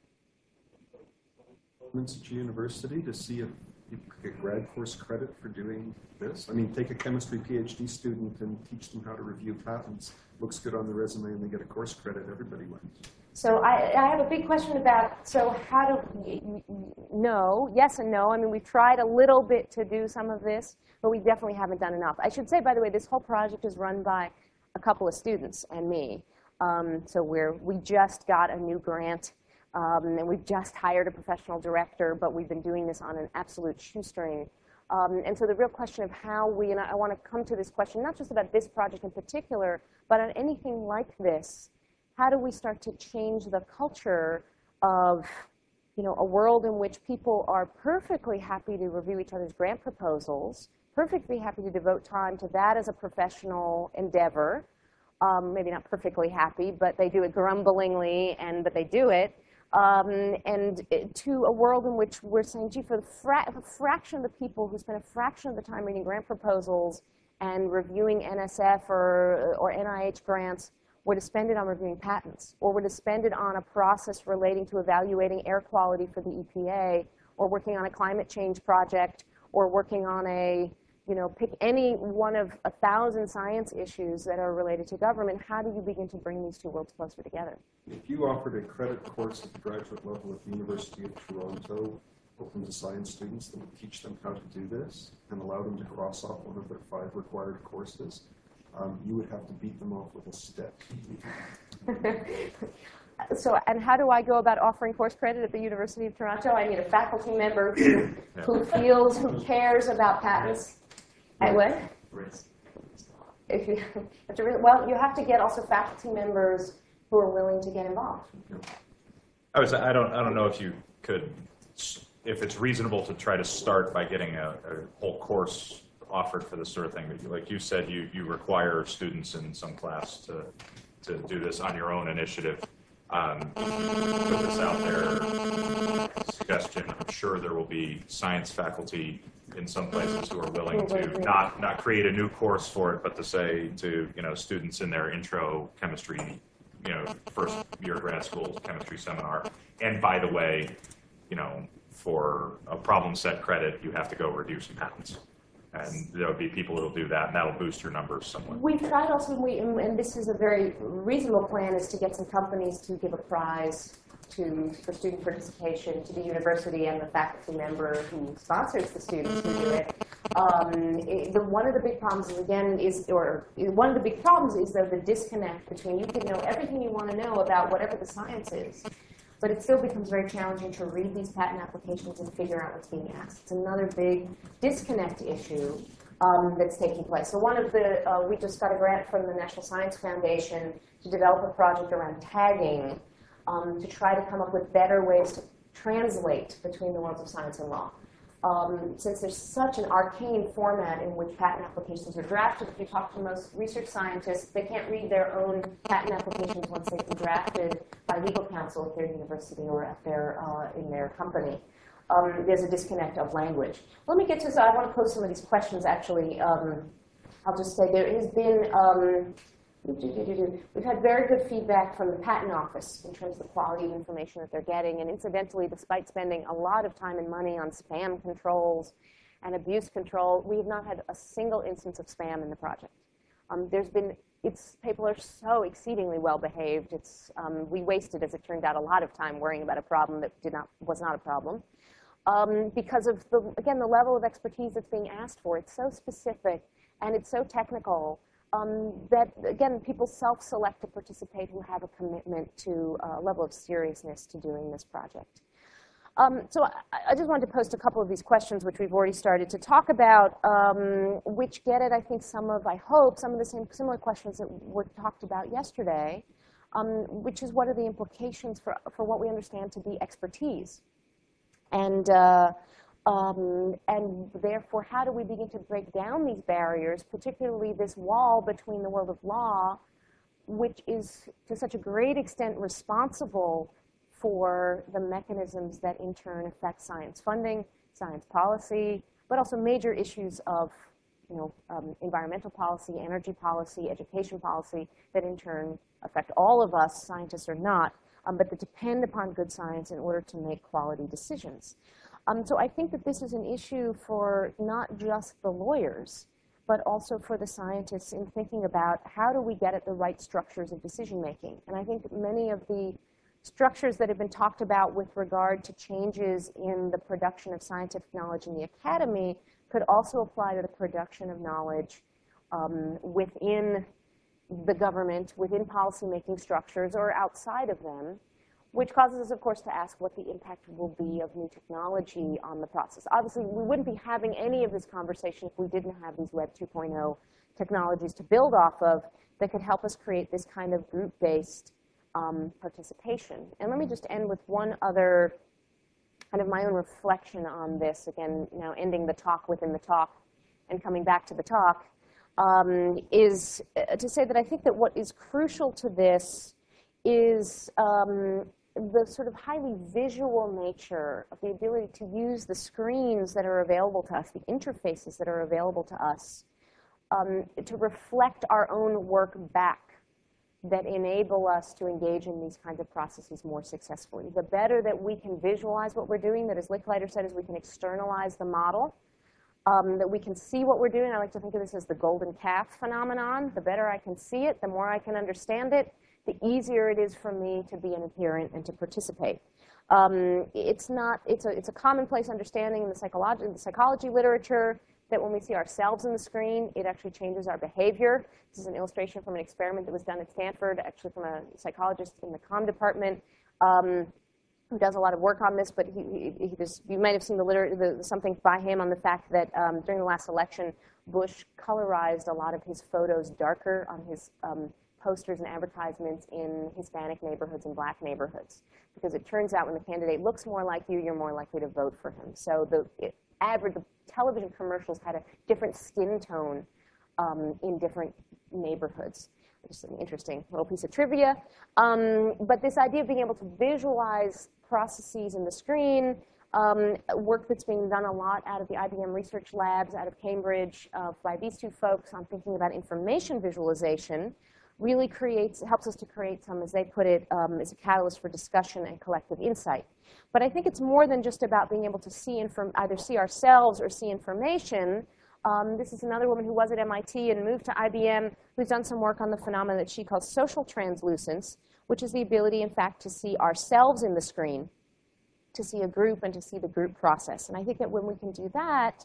At your university to see if you could get grad course credit for doing this? I mean, take a chemistry PhD student and teach them how to review patents. Looks good on the resume and they get a course credit. Everybody wins. So I, I have a big question about, so how do, no, yes and no. I mean, we've tried a little bit to do some of this, but we definitely haven't done enough. I should say, by the way, this whole project is run by a couple of students and me. Um, so we're, we just got a new grant, um, and we've just hired a professional director, but we've been doing this on an absolute shoestring. Um, and so the real question of how we, and I, I want to come to this question, not just about this project in particular, but on anything like this, how do we start to change the culture of, you know, a world in which people are perfectly happy to review each other's grant proposals, perfectly happy to devote time to that as a professional endeavor, um, maybe not perfectly happy, but they do it grumblingly, and but they do it, um, and it, to a world in which we're saying, gee, for the fra a fraction of the people who spend a fraction of the time reading grant proposals and reviewing N S F or, or N I H grants, were to spend it on reviewing patents, or were to spend it on a process relating to evaluating air quality for the E P A, or working on a climate change project, or working on a, you know, pick any one of a thousand science issues that are related to government, how do you begin to bring these two worlds closer together? If you offered a credit course at the graduate level at the University of Toronto, open to science students that would teach them how to do this and allow them to cross off one of their five required courses, Um, you would have to beat them off with a stick. So, and how do I go about offering course credit at the University of Toronto? I need a faculty member who, who feels, who cares about patents. I would? If you, if you, well, you have to get also faculty members who are willing to get involved. I was, I don't, I don't know if you could, if it's reasonable to try to start by getting a, a whole course offered for this sort of thing. Like you said, you, you require students in some class to, to do this on your own initiative. Um, put this out there, suggestion. I'm sure there will be science faculty in some places who are willing to not, not create a new course for it, but to say to, you know, students in their intro chemistry, you know, first year grad school chemistry seminar. And by the way, you know, for a problem set credit, you have to go review some patents. And there'll be people who'll do that, and that'll boost your numbers somewhat. We've tried also, we, and this is a very reasonable plan, is to get some companies to give a prize to, for student participation to the university and the faculty member who sponsors the students who do it. Um, it the, one of the big problems is, again, is, or one of the big problems is, though, the disconnect between you can know everything you want to know about whatever the science is, but it still becomes very challenging to read these patent applications and figure out what's being asked. It's another big disconnect issue um, that's taking place. So one of the, uh, we just got a grant from the National Science Foundation to develop a project around tagging um, to try to come up with better ways to translate between the worlds of science and law. Um, since there's such an arcane format in which patent applications are drafted, if you talk to most research scientists, they can't read their own patent applications once they've been drafted by legal counsel at their university or at their, uh, in their company. Um, there's a disconnect of language. Let me get to, so I want to pose some of these questions, actually. Um, I'll just say there has been, um, we've had very good feedback from the Patent Office in terms of the quality of information that they're getting. And incidentally, despite spending a lot of time and money on spam controls and abuse control, we have not had a single instance of spam in the project. Um, there's been, it's, people are so exceedingly well behaved. It's, um, we wasted, as it turned out, a lot of time worrying about a problem that did not, was not a problem. Um, because of, the, again, the level of expertise that's being asked for. It's so specific and it's so technical. Um, that, again, people self-select to participate who have a commitment to a level of seriousness to doing this project. Um, so I, I just wanted to post a couple of these questions, which we've already started to talk about, um, which get at, I think, some of, I hope, some of the same similar questions that were talked about yesterday, um, which is what are the implications for, for what we understand to be expertise? And, uh, um, and therefore, how do we begin to break down these barriers, particularly this wall between the world of law, which is to such a great extent responsible for the mechanisms that in turn affect science funding, science policy, but also major issues of you know, um, environmental policy, energy policy, education policy, that in turn affect all of us, scientists or not, um, but that depend upon good science in order to make quality decisions. Um, so I think that this is an issue for not just the lawyers, but also for the scientists in thinking about how do we get at the right structures of decision making. And I think many of the structures that have been talked about with regard to changes in the production of scientific knowledge in the academy could also apply to the production of knowledge um, within the government, within policymaking structures, or outside of them, which causes us, of course, to ask what the impact will be of new technology on the process. Obviously, we wouldn't be having any of this conversation if we didn't have these Web two point oh technologies to build off of that could help us create this kind of group-based Um, participation. And let me just end with one other kind of my own reflection on this, again, now ending the talk within the talk and coming back to the talk, um, is uh, to say that I think that what is crucial to this is um, the sort of highly visual nature of the ability to use the screens that are available to us, the interfaces that are available to us, um, to reflect our own work back, that enable us to engage in these kinds of processes more successfully. The better that we can visualize what we're doing, that as Licklider said, is we can externalize the model, um, that we can see what we're doing. I like to think of this as the golden calf phenomenon. The better I can see it, the more I can understand it, the easier it is for me to be an adherent and to participate. Um, it's not, it's a, it's a commonplace understanding in the psychology, in the psychology literature that when we see ourselves in the screen, it actually changes our behavior. This is an illustration from an experiment that was done at Stanford, actually from a psychologist in the comm department, um, who does a lot of work on this, but he, he, he just, you might have seen the, liter the something by him on the fact that um, during the last election, Bush colorized a lot of his photos darker on his um, posters and advertisements in Hispanic neighborhoods and black neighborhoods. Because it turns out when the candidate looks more like you, you're more likely to vote for him. So the it, average, the television commercials had a different skin tone um, in different neighborhoods. Just an interesting little piece of trivia. Um, but this idea of being able to visualize processes in the screen, um, work that's being done a lot out of the I B M research labs, out of Cambridge, uh, by these two folks on thinking about information visualization, really creates, helps us to create some, as they put it, um, as a catalyst for discussion and collective insight. But I think it's more than just about being able to see inform either see ourselves or see information. Um, this is another woman who was at M I T and moved to I B M, who's done some work on the phenomenon that she calls social translucence, which is the ability, in fact, to see ourselves in the screen, to see a group and to see the group process. And I think that when we can do that,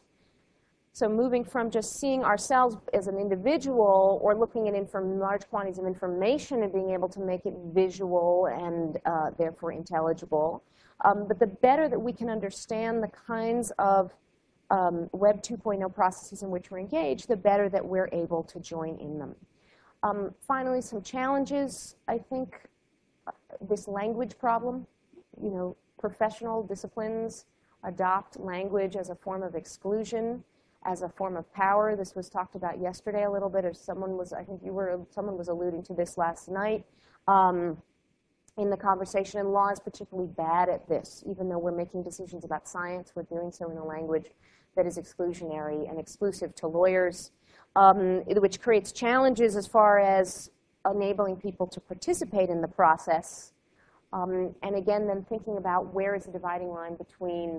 so moving from just seeing ourselves as an individual or looking at inform large quantities of information and being able to make it visual and uh, therefore intelligible, um, but the better that we can understand the kinds of um, Web two point oh processes in which we're engaged, the better that we're able to join in them. Um, finally, some challenges. I think uh, this language problem, you know, professional disciplines adopt language as a form of exclusion, as a form of power. This was talked about yesterday a little bit, or someone was, I think you were, someone was alluding to this last night um, in the conversation. And law is particularly bad at this. Even though we're making decisions about science, we're doing so in a language that is exclusionary and exclusive to lawyers, um, which creates challenges as far as enabling people to participate in the process. Um, and again, then thinking about where is the dividing line between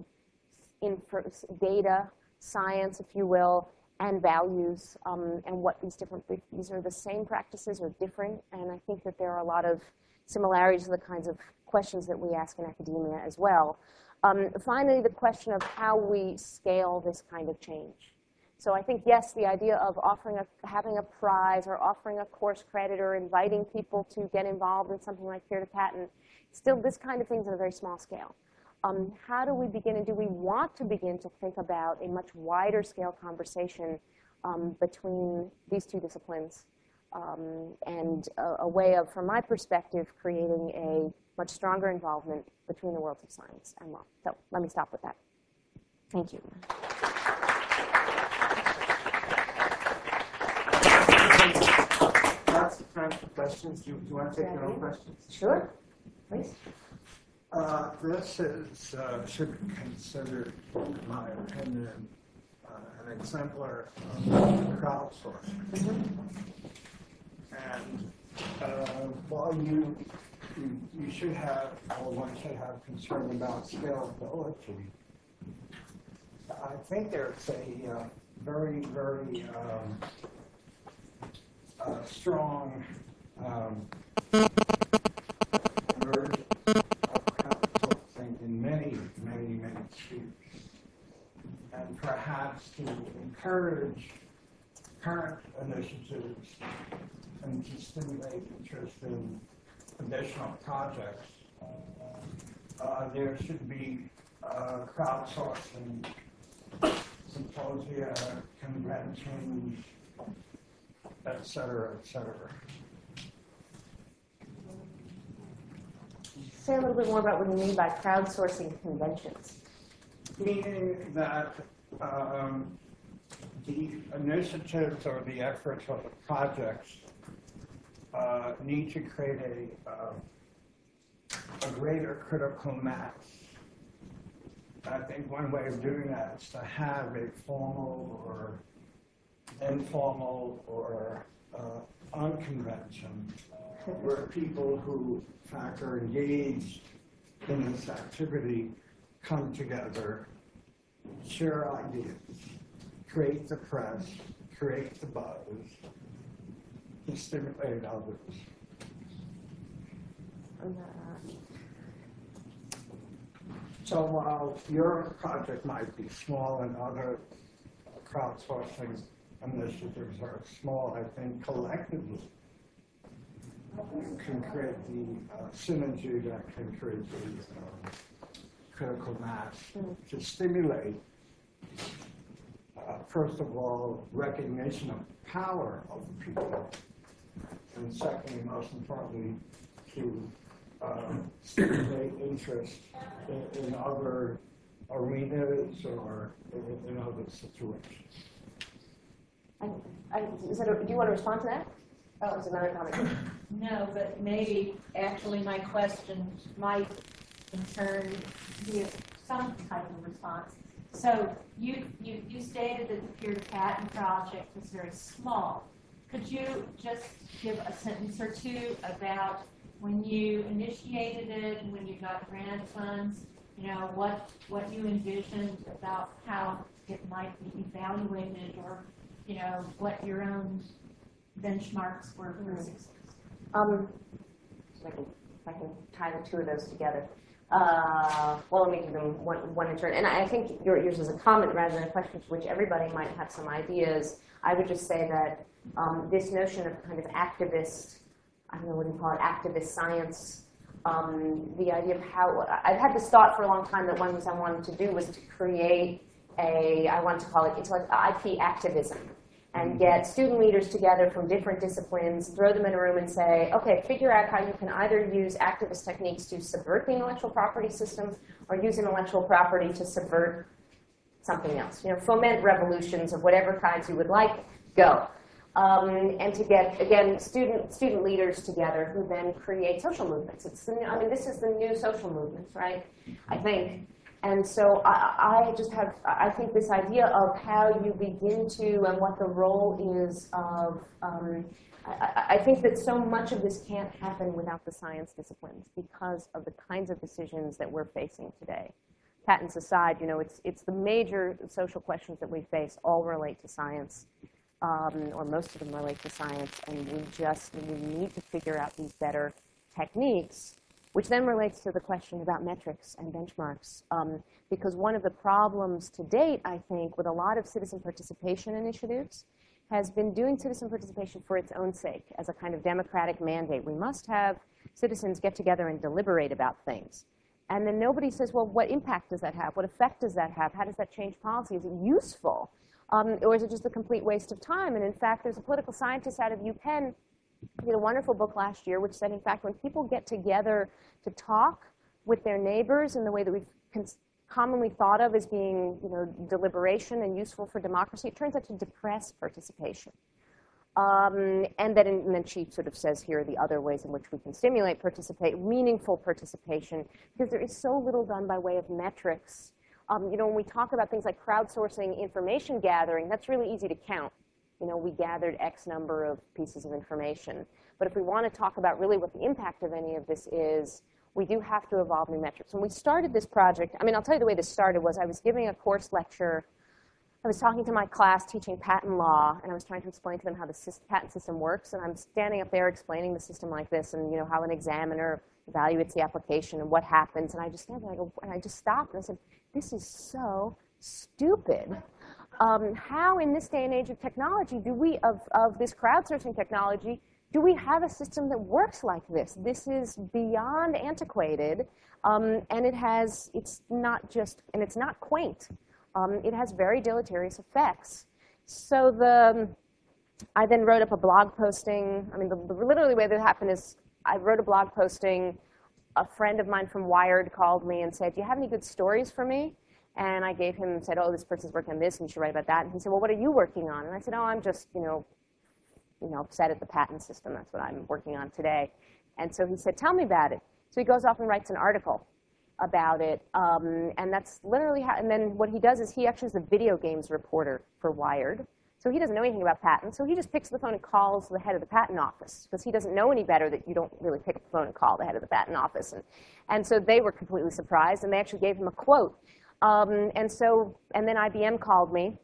data, science, if you will, and values, um, and what these different, these are the same practices or different. And I think that there are a lot of similarities to the kinds of questions that we ask in academia as well. Um, finally, the question of how we scale this kind of change. So I think, yes, the idea of offering a, having a prize or offering a course credit or inviting people to get involved in something like Peer to Patent, still this kind of thing's on a very small scale. um, how do we begin, and do we want to begin to think about a much wider scale conversation um, between these two disciplines, um, and a, a way of, from my perspective, creating a much stronger involvement between the worlds of science and law. So let me stop with that. Thank you. Lots of time for questions. Do you, do you want to take your own questions? Sure, please. Uh, this is, uh, should be considered, in my opinion, uh, an exemplar of crowdsourcing. Mm-hmm. And uh, while you, you you should have, or one should have concern about scalability, I think there's a uh, very, very um, uh, strong um, urge in many, many, many spheres, and perhaps to encourage current initiatives and to stimulate interest in additional projects. Uh, there should be uh, crowdsourcing symposia, conventions, et cetera, et cetera. Say a little bit more about what you mean by crowdsourcing conventions. Meaning that um, the initiatives or the efforts or the projects uh, need to create a, uh, a greater critical mass. I think one way of doing that is to have a formal or informal or uh, unconvention where people who, in fact, are engaged in this activity come together, share ideas, create the press, create the buzz, and stimulate others. So while your project might be small and other crowdsourcing initiatives are small, I think collectively can create the uh, synergy that can create the uh, critical mass to stimulate, uh, first of all, recognition of the power of the people, and secondly, most importantly, to uh, stimulate interest in, in other arenas or in, in other situations. I, I, is that a, do you want to respond to that? Oh, it's another comment. No, but maybe actually my question might concern give some type of response. So you, you, you stated that the Peer Patent Project was very small. Could you just give a sentence or two about when you initiated it and when you got grant funds, you know, what, what you envisioned about how it might be evaluated, or, you know, what your own benchmarks were for success? Um, so I can, I can tie the two of those together. Uh, well, let me give them one, one in turn. And I think your, yours is a comment rather than a question, to which everybody might have some ideas. I would just say that um, this notion of kind of activist, I don't know, what do you call it, activist science, um, the idea of how, I've had this thought for a long time that one of the things I wanted to do was to create a, I wanted to call it, it's like I P activism, and get student leaders together from different disciplines, throw them in a room and say, okay, figure out how you can either use activist techniques to subvert the intellectual property system or use intellectual property to subvert something else. You know, foment revolutions of whatever kinds you would like, go. Um, and to get, again, student student leaders together who then create social movements. It's the, I mean, this is the new social movements, right? I think. And so I, I just have, I think this idea of how you begin to, and what the role is of, um, I, I think that so much of this can't happen without the science disciplines because of the kinds of decisions that we're facing today. Patents aside, you know, it's, it's the major social questions that we face all relate to science, um, or most of them relate to science, and we just, we need to figure out these better techniques, which then relates to the question about metrics and benchmarks. Um, because one of the problems to date, I think, with a lot of citizen participation initiatives has been doing citizen participation for its own sake, as a kind of democratic mandate. We must have citizens get together and deliberate about things. And then nobody says, well, what impact does that have? What effect does that have? How does that change policy? Is it useful? Um, or is it just a complete waste of time? And in fact, there's a political scientist out of UPenn who did a wonderful book last year, which said, in fact, when people get together to talk with their neighbors in the way that we've commonly thought of as being, you know, deliberation and useful for democracy, it turns out to depress participation. Um, and, then, and then she sort of says here are the other ways in which we can stimulate participate, meaningful participation, because there is so little done by way of metrics. Um, you know, when we talk about things like crowdsourcing information gathering, that's really easy to count. You know, we gathered X number of pieces of information. But if we want to talk about really what the impact of any of this is, we do have to evolve new metrics. When we started this project, I mean, I'll tell you the way this started was I was giving a course lecture. I was talking to my class teaching patent law, and I was trying to explain to them how the patent system works. And I'm standing up there explaining the system like this, and you know how an examiner evaluates the application and what happens. And I just stand there, and I, go, and I just stopped, and I said, "This is so stupid. Um, how, in this day and age of technology, do we of of this crowdsourcing technology, do we have a system that works like this? This is beyond antiquated, um, and it has it's not just and it's not quaint." Um, it has very deleterious effects. So the, I then wrote up a blog posting. I mean, the, the literally way that happened is I wrote a blog posting. A friend of mine from Wired called me and said, "Do you have any good stories for me?" And I gave him and said, "Oh, this person's working on this, and you should write about that." And he said, "Well, what are you working on?" And I said, "Oh, I'm just, you know, you know, upset at the patent system. That's what I'm working on today." And so he said, "Tell me about it." So he goes off and writes an article about it, um, and that's literally how, and then what he does is he actually is a video games reporter for Wired. So he doesn't know anything about patents, so he just picks the phone and calls the head of the patent office, because he doesn't know any better that you don't really pick up the phone and call the head of the patent office. And, and so they were completely surprised, and they actually gave him a quote. Um, and so, and then I B M called me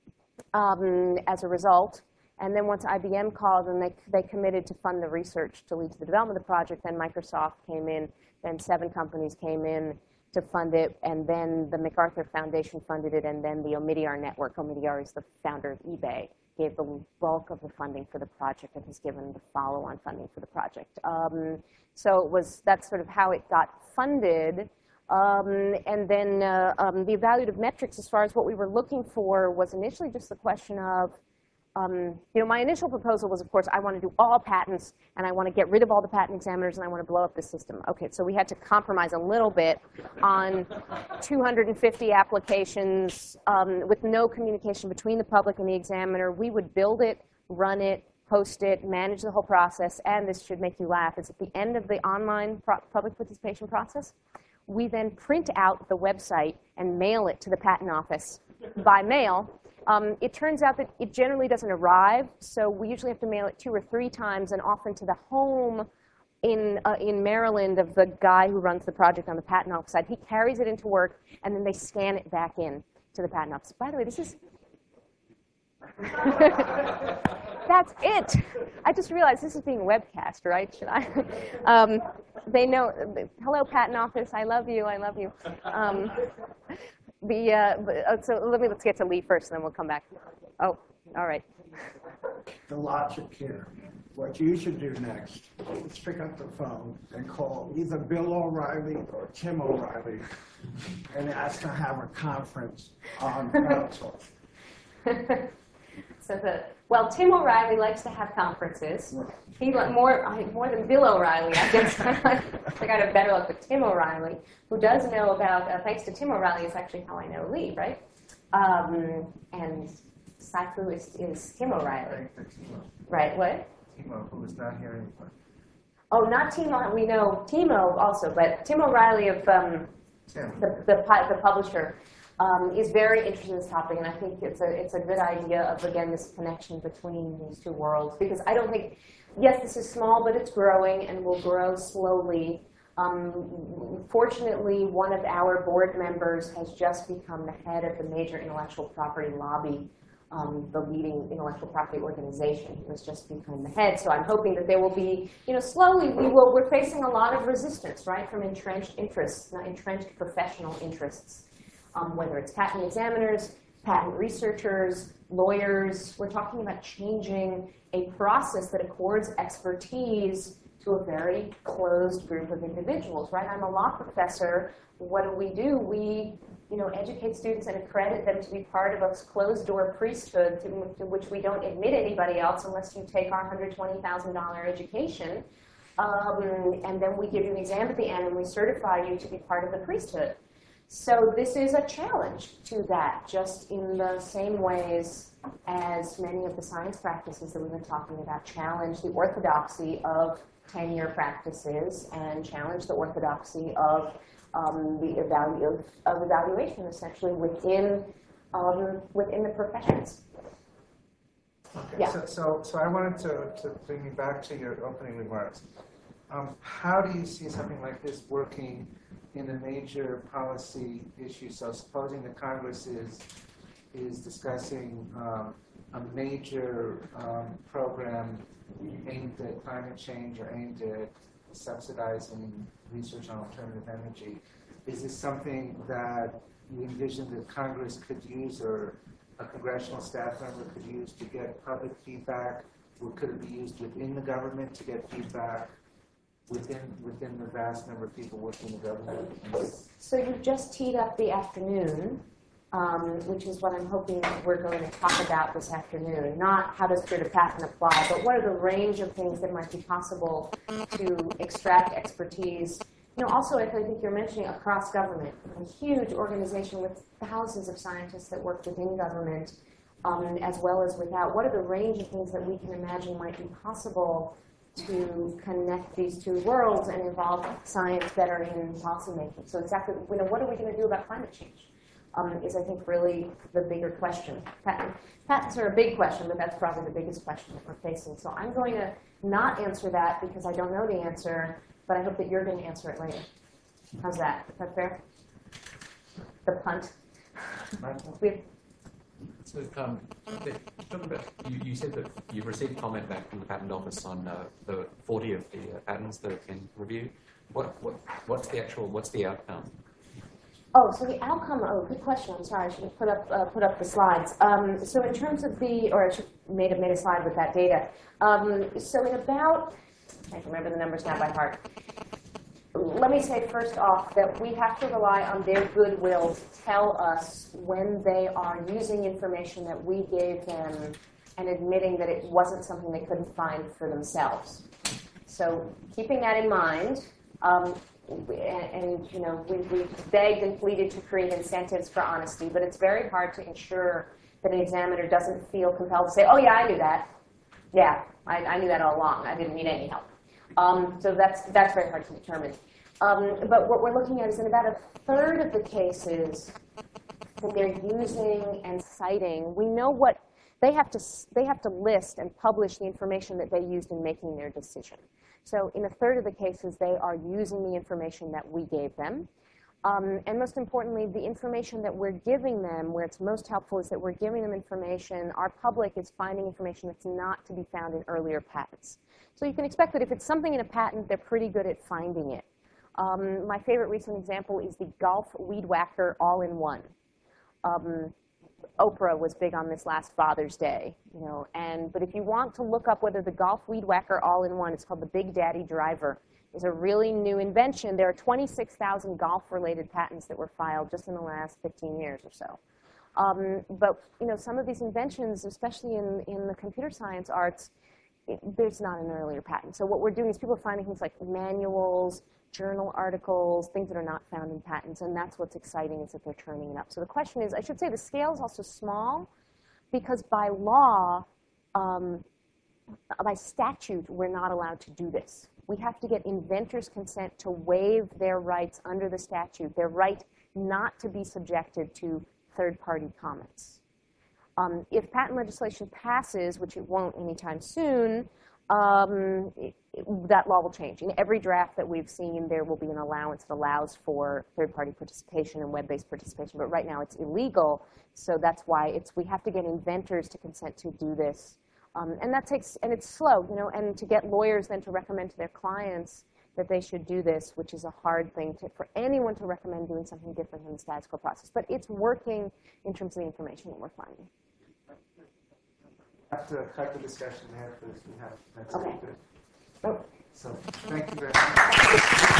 um, as a result. And then once I B M called and they, they committed to fund the research to lead to the development of the project, then Microsoft came in, then seven companies came in to fund it, and then the MacArthur Foundation funded it, and then the Omidyar Network, Omidyar is the founder of eBay, gave the bulk of the funding for the project and has given the follow-on funding for the project. Um, so it was, that's sort of how it got funded. Um, and then uh, um, the evaluative metrics, as far as what we were looking for, was initially just the question of, Um, you know, my initial proposal was, of course, I want to do all patents, and I want to get rid of all the patent examiners, and I want to blow up the system. Okay, so we had to compromise a little bit on two hundred fifty applications um, with no communication between the public and the examiner. We would build it, run it, post it, manage the whole process, and this should make you laugh. It's at the end of the online pro public participation process. We then print out the website and mail it to the patent office by mail. Um, it turns out that it generally doesn't arrive, so we usually have to mail it two or three times, and often to the home in, uh, in Maryland of the guy who runs the project on the patent office side. He carries it into work, and then they scan it back in to the patent office. By the way, this is... That's it. I just realized this is being webcast, right? Should I? um, they know. Hello, patent office. I love you. I love you. Um, The, uh, so let me, let's get to Lee first, and then we'll come back. Oh, all right. The logic here. What you should do next is pick up the phone and call either Bill O'Reilly or Tim O'Reilly and ask to have a conference on crowdsourcing. So the, well, Tim O'Reilly likes to have conferences. He more more than Bill O'Reilly, I guess. I think I'd have better luck with Tim O'Reilly, who does know about. Uh, thanks to Tim O'Reilly, is actually how I know Lee, right? Um, and Saifu is, is Tim O'Reilly, right? What? Timo, who is not here anymore. Oh, not Timo. We know Timo also, but Tim O'Reilly of um, Tim. the the, the publisher. Um, is very interested in this topic, and I think it's a it's a good idea of, again, this connection between these two worlds, because I don't think, yes, this is small, but it's growing and will grow slowly. Um, fortunately, one of our board members has just become the head of the major intellectual property lobby, um, the leading intellectual property organization. He has just become the head, so I'm hoping that there will be, you know, slowly we will, we're facing a lot of resistance, right, from entrenched interests, not entrenched professional interests. Um, whether it's patent examiners, patent researchers, lawyers, we're talking about changing a process that accords expertise to a very closed group of individuals, right? I'm a law professor. What do we do? We, you know, educate students and accredit them to be part of a closed-door priesthood to, to which we don't admit anybody else unless you take our one hundred twenty thousand dollars education. Um, and then we give you an exam at the end and we certify you to be part of the priesthood. So this is a challenge to that, just in the same ways as many of the science practices that we've been talking about challenge the orthodoxy of tenure practices and challenge the orthodoxy of um, the evalu of, of evaluation, essentially within um, within the professions. Okay, Yeah. so, so, so I wanted to, to bring you back to your opening remarks. Um, how do you see something like this working in a major policy issue? So supposing the Congress is, is discussing um, a major um, program aimed at climate change or aimed at subsidizing research on alternative energy, is this something that you envision that Congress could use or a congressional staff member could use to get public feedback? Or could it be used within the government to get feedback within within the vast number of people working in the government? So you've just teed up the afternoon, um, which is what I'm hoping we're going to talk about this afternoon. Not how does spirit of patent apply, but what are the range of things that might be possible to extract expertise. You know, also, I think you're mentioning across government, a huge organization with thousands of scientists that work within government, um, as well as without. What are the range of things that we can imagine might be possible to connect these two worlds and involve science better in policymaking? So exactly, you know, what are we going to do about climate change? Um, is, I think, really the bigger question. Patent, patents are a big question, but that's probably the biggest question that we're facing. So I'm going to not answer that because I don't know the answer, but I hope that you're going to answer it later. How's that? Is that fair? The punt. We've, So, um, the, talking about, you, you said that you've received comment back from the Patent Office on uh, the forty of the uh, patents that have been reviewed. What, what, what's the actual, what's the outcome? Oh, so the outcome, oh, good question. I'm sorry, I should have put up, uh, put up the slides. Um, so in terms of the, or I should made have made a slide with that data. Um, so in about, I can remember the numbers now by heart. Let me say first off that we have to rely on their goodwill to tell us when they are using information that we gave them and admitting that it wasn't something they couldn't find for themselves. So keeping that in mind, um, and, and you know, we, we begged and pleaded to create incentives for honesty, but it's very hard to ensure that an examiner doesn't feel compelled to say, oh yeah, I knew that. Yeah, I, I knew that all along. I didn't need any help. Um, so that's, that's very hard to determine. Um, but what we're looking at is in about a third of the cases that they're using and citing, we know what they have to, they have to list and publish the information that they used in making their decision. So in a third of the cases, they are using the information that we gave them. Um, and most importantly, the information that we're giving them, where it's most helpful is that we're giving them information, our public is finding information that's not to be found in earlier patents. So you can expect that if it's something in a patent, they're pretty good at finding it. Um, my favorite recent example is the Golf Weed Whacker all-in-one. Um, Oprah was big on this last Father's Day, you know, and but if you want to look up whether the Golf Weed Whacker all-in-one, it's called the Big Daddy Driver, is a really new invention. There are twenty-six thousand golf-related patents that were filed just in the last fifteen years or so. Um, but you know, some of these inventions, especially in in the computer science arts, it, there's not an earlier patent. So what we're doing is people are finding things like manuals, journal articles, things that are not found in patents, and that's what's exciting is that they're turning it up. So the question is, I should say the scale is also small because by law, um, by statute, we're not allowed to do this. We have to get inventors' consent to waive their rights under the statute, their right not to be subjected to third-party comments. Um, if patent legislation passes, which it won't anytime soon, um, it, it, that law will change. In every draft that we've seen, there will be an allowance that allows for third-party participation and web-based participation, but right now it's illegal, so that's why it's, we have to get inventors to consent to do this. Um, and that takes, and it's slow, you know, and to get lawyers then to recommend to their clients that they should do this, which is a hard thing to, for anyone to recommend doing something different than the status quo process. But it's working in terms of the information that we're finding. I have to cut the discussion there because we have next Okay. speaker. Oh, So thank you very much.